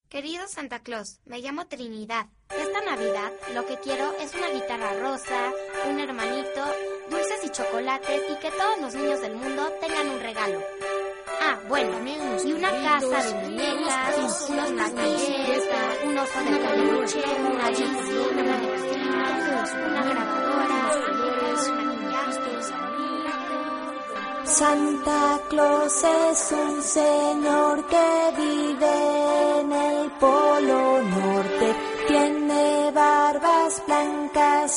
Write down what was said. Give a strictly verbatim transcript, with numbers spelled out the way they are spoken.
Querido Santa Claus, me llamo Trinidad. Esta Navidad lo que quiero es una guitarra rosa, un hermanito, dulces y chocolates y que todos los niños del mundo tengan un regalo. Ah, bueno, y una casa de muñecas, unos maquilletes, un oso de peluche, una bicicleta, una una grabadora, Santa Claus es un señor que vive en el Polo Norte, tiene barbas blancas